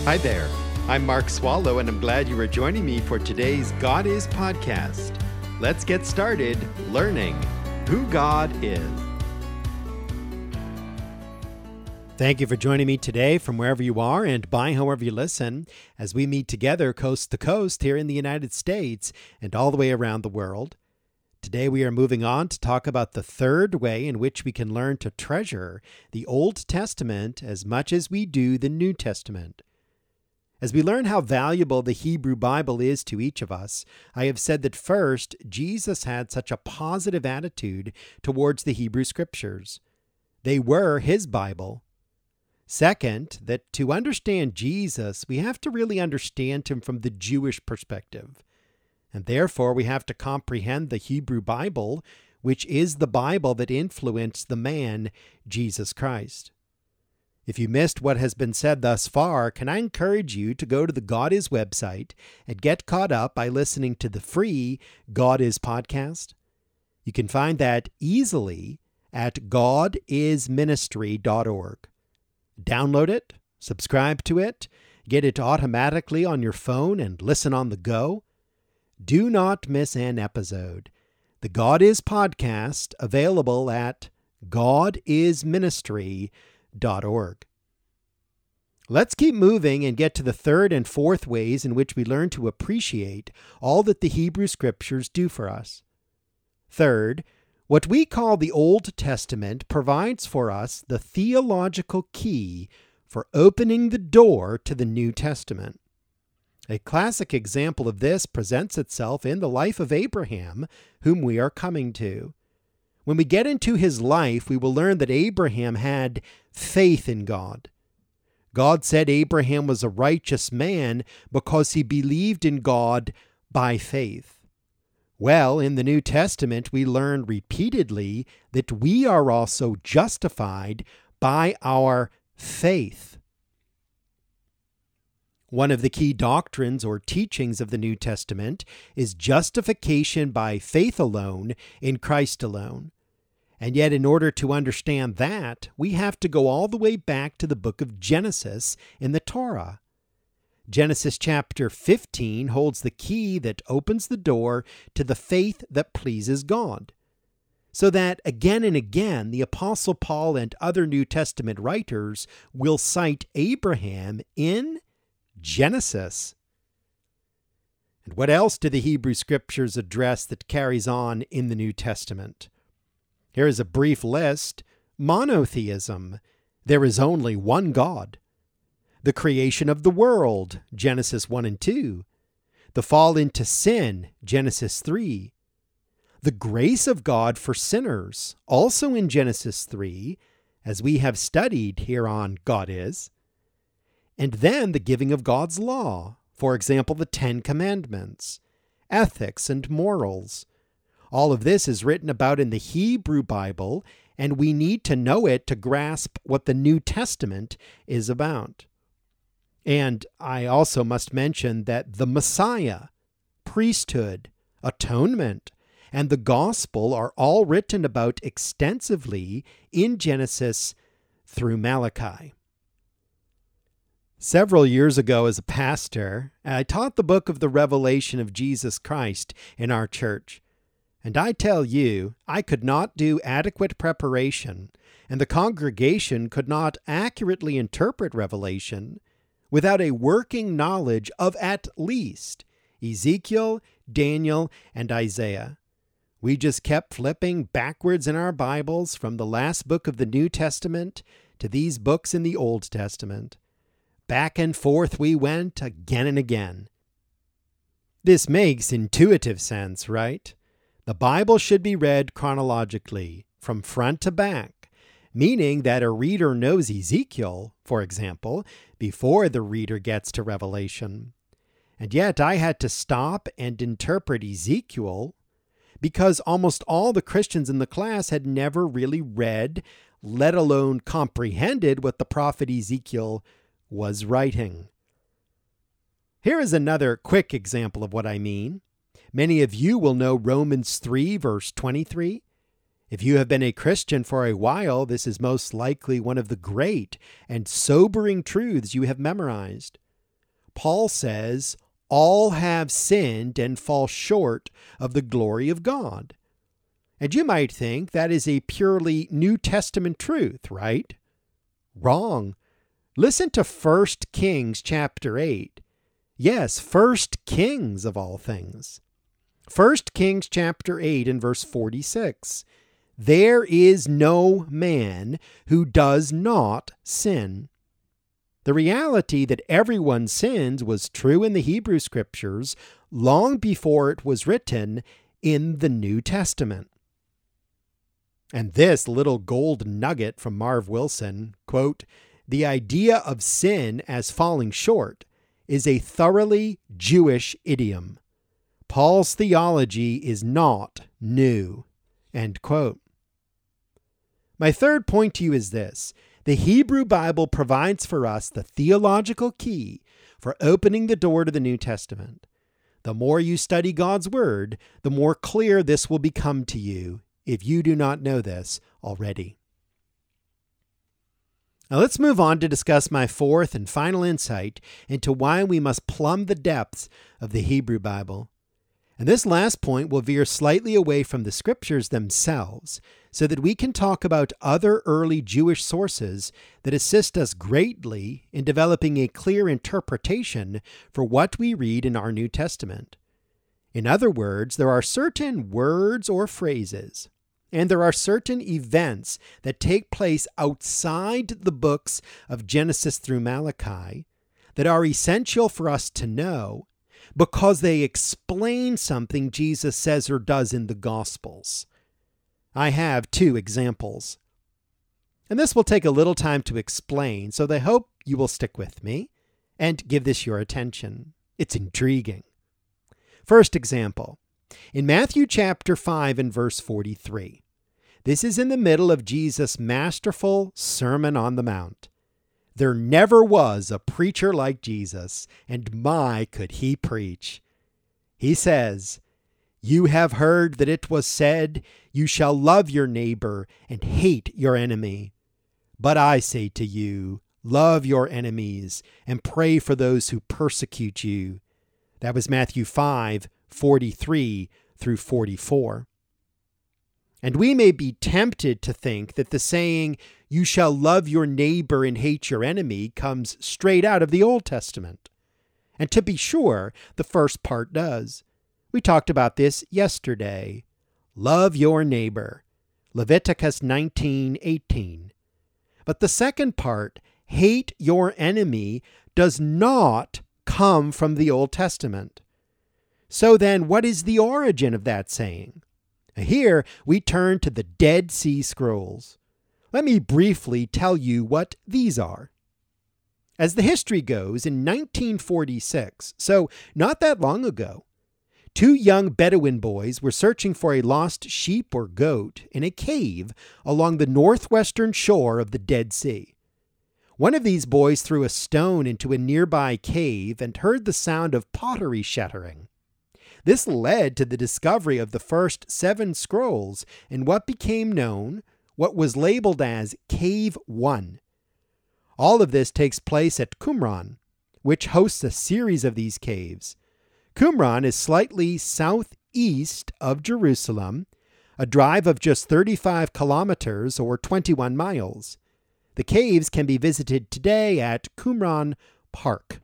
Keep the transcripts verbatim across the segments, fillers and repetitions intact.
Hi there. I'm Mark Swallow, and I'm glad you are joining me for today's God Is podcast. Let's get started learning who God is. Thank you for joining me today from wherever you are and by however you listen as we meet together coast to coast here in the United States and all the way around the world. Today we are moving on to talk about the third way in which we can learn to treasure the Old Testament as much as we do the New Testament. As we learn how valuable the Hebrew Bible is to each of us, I have said that first, Jesus had such a positive attitude towards the Hebrew Scriptures. They were his Bible. Second, that to understand Jesus, we have to really understand him from the Jewish perspective. And therefore, we have to comprehend the Hebrew Bible, which is the Bible that influenced the man, Jesus Christ. If you missed what has been said thus far, can I encourage you to go to the God Is website and get caught up by listening to the free God Is podcast? You can find that easily at god is ministry dot org. Download it, subscribe to it, get it automatically on your phone and listen on the go. Do not miss an episode. The God Is podcast available at god is ministry dot org. Let's keep moving and get to the third and fourth ways in which we learn to appreciate all that the Hebrew Scriptures do for us. Third, what we call the Old Testament provides for us the theological key for opening the door to the New Testament. A classic example of this presents itself in the life of Abraham, whom we are coming to. When we get into his life, we will learn that Abraham had faith in God. God said Abraham was a righteous man because he believed in God by faith. Well, in the New Testament, we learn repeatedly that we are also justified by our faith. One of the key doctrines or teachings of the New Testament is justification by faith alone in Christ alone. And yet, in order to understand that, we have to go all the way back to the book of Genesis in the Torah. Genesis chapter fifteen holds the key that opens the door to the faith that pleases God. So that again and again, the Apostle Paul and other New Testament writers will cite Abraham in Genesis. And what else do the Hebrew Scriptures address that carries on in the New Testament? Here is a brief list. Monotheism. There is only one God. The creation of the world, Genesis one and two. The fall into sin, Genesis three. The grace of God for sinners, also in Genesis three, as we have studied here on God Is. And then the giving of God's law, for example, the Ten Commandments, ethics and morals. All of this is written about in the Hebrew Bible, and we need to know it to grasp what the New Testament is about. And I also must mention that the Messiah, priesthood, atonement, and the gospel are all written about extensively in Genesis through Malachi. Several years ago as a pastor, I taught the book of the Revelation of Jesus Christ in our church. And I tell you, I could not do adequate preparation, and the congregation could not accurately interpret Revelation without a working knowledge of at least Ezekiel, Daniel, and Isaiah. We just kept flipping backwards in our Bibles from the last book of the New Testament to these books in the Old Testament. Back and forth we went again and again. This makes intuitive sense, right? The Bible should be read chronologically, from front to back, meaning that a reader knows Ezekiel, for example, before the reader gets to Revelation. And yet I had to stop and interpret Ezekiel because almost all the Christians in the class had never really read, let alone comprehended what the prophet Ezekiel was writing. Here is another quick example of what I mean. Many of you will know Romans three, verse twenty-three. If you have been a Christian for a while, this is most likely one of the great and sobering truths you have memorized. Paul says, all have sinned and fall short of the glory of God. And you might think that is a purely New Testament truth, right? Wrong. Listen to First Kings chapter eight. Yes, First Kings of all things. First Kings chapter eight and verse forty-six. There is no man who does not sin. The reality that everyone sins was true in the Hebrew Scriptures long before it was written in the New Testament. And this little gold nugget from Marv Wilson, quote, the idea of sin as falling short is a thoroughly Jewish idiom. Paul's theology is not new, end quote. My third point to you is this. The Hebrew Bible provides for us the theological key for opening the door to the New Testament. The more you study God's Word, the more clear this will become to you if you do not know this already. Now let's move on to discuss my fourth and final insight into why we must plumb the depths of the Hebrew Bible. And this last point will veer slightly away from the Scriptures themselves so that we can talk about other early Jewish sources that assist us greatly in developing a clear interpretation for what we read in our New Testament. In other words, there are certain words or phrases, and there are certain events that take place outside the books of Genesis through Malachi that are essential for us to know because they explain something Jesus says or does in the Gospels. I have two examples. And this will take a little time to explain, so I hope you will stick with me and give this your attention. It's intriguing. First example, in Matthew chapter five and verse forty-three. This is in the middle of Jesus' masterful Sermon on the Mount. There never was a preacher like Jesus, and my, could he preach. He says, You have heard that it was said, You shall love your neighbor and hate your enemy. But I say to you, love your enemies and pray for those who persecute you. That was Matthew five, forty-three through forty-four. And we may be tempted to think that the saying, you shall love your neighbor and hate your enemy, comes straight out of the Old Testament. And to be sure, the first part does. We talked about this yesterday. Love your neighbor. Leviticus nineteen eighteen. But the second part, hate your enemy, does not come from the Old Testament. So then, what is the origin of that saying? Here we turn to the Dead Sea Scrolls. Let me briefly tell you what these are. As the history goes, in nineteen forty-six, so not that long ago, two young Bedouin boys were searching for a lost sheep or goat in a cave along the northwestern shore of the Dead Sea. One of these boys threw a stone into a nearby cave and heard the sound of pottery shattering. This led to the discovery of the first seven scrolls in what became known, what was labeled as Cave one. All of this takes place at Qumran, which hosts a series of these caves. Qumran is slightly southeast of Jerusalem, a drive of just thirty-five kilometers or twenty-one miles. The caves can be visited today at Qumran Park.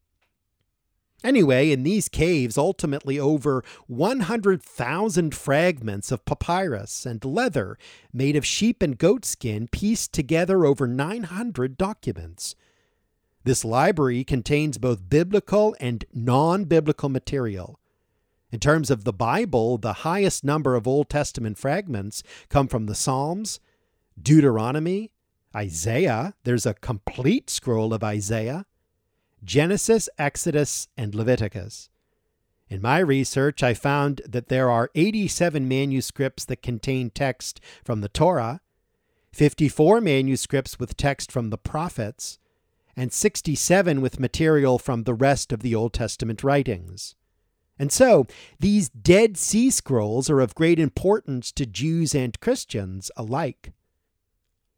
Anyway, in these caves, ultimately over one hundred thousand fragments of papyrus and leather made of sheep and goat skin pieced together over nine hundred documents. This library contains both biblical and non-biblical material. In terms of the Bible, the highest number of Old Testament fragments come from the Psalms, Deuteronomy, Isaiah. There's a complete scroll of Isaiah, Genesis, Exodus, and Leviticus. In my research, I found that there are eighty-seven manuscripts that contain text from the Torah, fifty-four manuscripts with text from the prophets, and sixty-seven with material from the rest of the Old Testament writings. And so, these Dead Sea Scrolls are of great importance to Jews and Christians alike.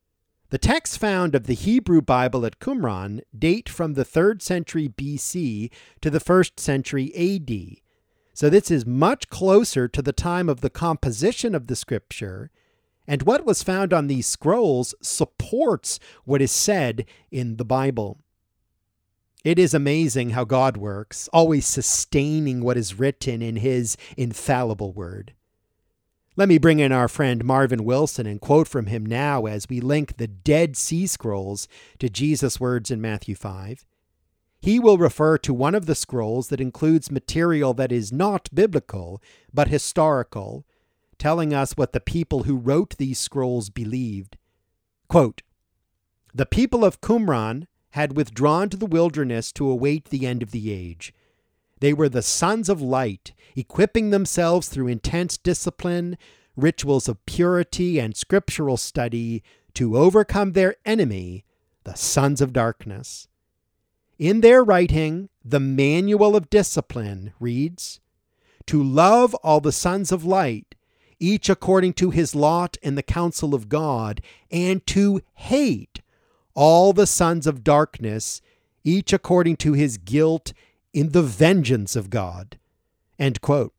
The texts found of the Hebrew Bible at Qumran date from the third century B C to the first century A D. So this is much closer to the time of the composition of the scripture, and what was found on these scrolls supports what is said in the Bible. It is amazing how God works, always sustaining what is written in his infallible word. Let me bring in our friend Marvin Wilson and quote from him now as we link the Dead Sea Scrolls to Jesus' words in Matthew five. He will refer to one of the scrolls that includes material that is not biblical, but historical, telling us what the people who wrote these scrolls believed. Quote, "The people of Qumran had withdrawn to the wilderness to await the end of the age. They were the sons of light, equipping themselves through intense discipline, rituals of purity, and scriptural study to overcome their enemy, the sons of darkness. In their writing, the Manual of Discipline reads, 'To love all the sons of light, each according to his lot in the counsel of God, and to hate all the sons of darkness, each according to his guilt in the vengeance of God.'" End quote.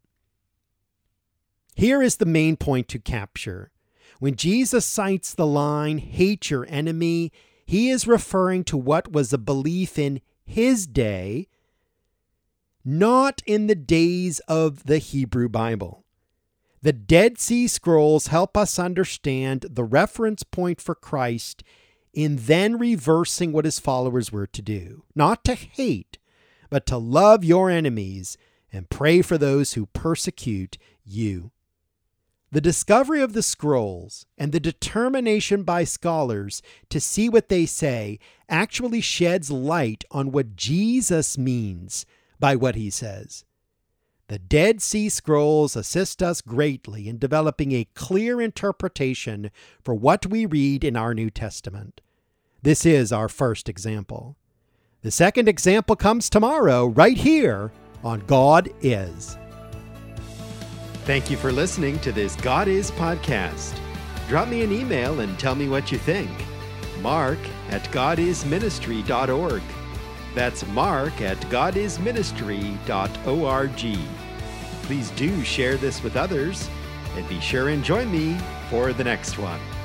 Here is the main point to capture. When Jesus cites the line, "Hate your enemy," he is referring to what was a belief in his day, not in the days of the Hebrew Bible. The Dead Sea Scrolls help us understand the reference point for Christ in then reversing what his followers were to do, not to hate, but to love your enemies and pray for those who persecute you. The discovery of the scrolls and the determination by scholars to see what they say actually sheds light on what Jesus means by what he says. The Dead Sea Scrolls assist us greatly in developing a clear interpretation for what we read in our New Testament. This is our first example. The second example comes tomorrow, right here on God Is. Thank you for listening to this God Is podcast. Drop me an email and tell me what you think. Mark at god is ministry dot org. That's Mark at god is ministry dot org. Please do share this with others, and be sure and join me for the next one.